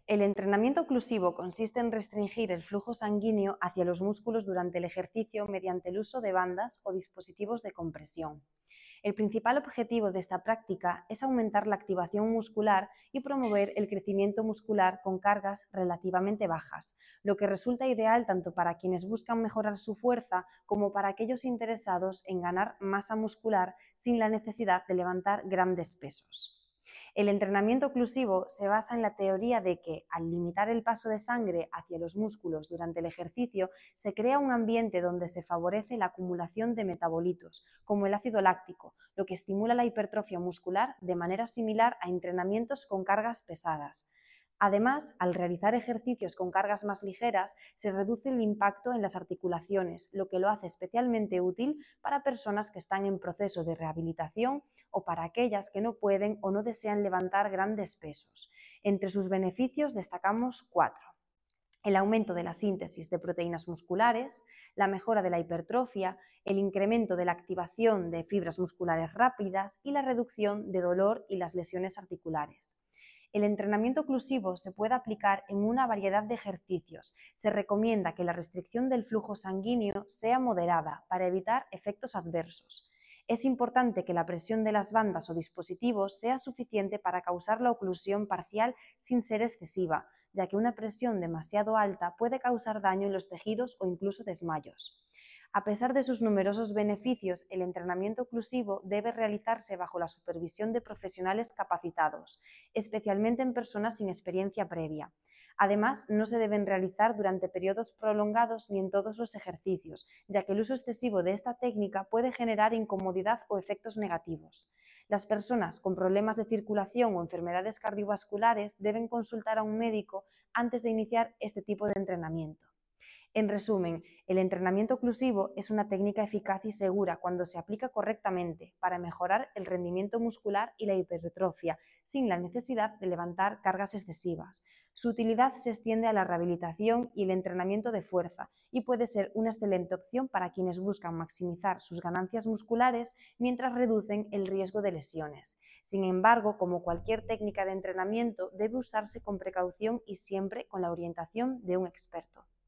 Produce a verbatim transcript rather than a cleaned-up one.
El entrenamiento oclusivo consiste en restringir el flujo sanguíneo hacia los músculos durante el ejercicio mediante el uso de bandas o dispositivos de compresión. El principal objetivo de esta práctica es aumentar la activación muscular y promover el crecimiento muscular con cargas relativamente bajas, lo que resulta ideal tanto para quienes buscan mejorar su fuerza como para aquellos interesados en ganar masa muscular sin la necesidad de levantar grandes pesos. El entrenamiento oclusivo se basa en la teoría de que, al limitar el paso de sangre hacia los músculos durante el ejercicio, se crea un ambiente donde se favorece la acumulación de metabolitos, como el ácido láctico, lo que estimula la hipertrofia muscular de manera similar a entrenamientos con cargas pesadas. Además, al realizar ejercicios con cargas más ligeras, se reduce el impacto en las articulaciones, lo que lo hace especialmente útil para personas que están en proceso de rehabilitación o para aquellas que no pueden o no desean levantar grandes pesos. Entre sus beneficios destacamos cuatro: el aumento de la síntesis de proteínas musculares, la mejora de la hipertrofia, el incremento de la activación de fibras musculares rápidas y la reducción de dolor y las lesiones articulares. El entrenamiento oclusivo se puede aplicar en una variedad de ejercicios. Se recomienda que la restricción del flujo sanguíneo sea moderada para evitar efectos adversos. Es importante que la presión de las bandas o dispositivos sea suficiente para causar la oclusión parcial sin ser excesiva, ya que una presión demasiado alta puede causar daño en los tejidos o incluso desmayos. A pesar de sus numerosos beneficios, el entrenamiento oclusivo debe realizarse bajo la supervisión de profesionales capacitados, especialmente en personas sin experiencia previa. Además, no se deben realizar durante periodos prolongados ni en todos los ejercicios, ya que el uso excesivo de esta técnica puede generar incomodidad o efectos negativos. Las personas con problemas de circulación o enfermedades cardiovasculares deben consultar a un médico antes de iniciar este tipo de entrenamiento. En resumen, el entrenamiento oclusivo es una técnica eficaz y segura cuando se aplica correctamente para mejorar el rendimiento muscular y la hipertrofia, sin la necesidad de levantar cargas excesivas. Su utilidad se extiende a la rehabilitación y el entrenamiento de fuerza y puede ser una excelente opción para quienes buscan maximizar sus ganancias musculares mientras reducen el riesgo de lesiones. Sin embargo, como cualquier técnica de entrenamiento, debe usarse con precaución y siempre con la orientación de un experto.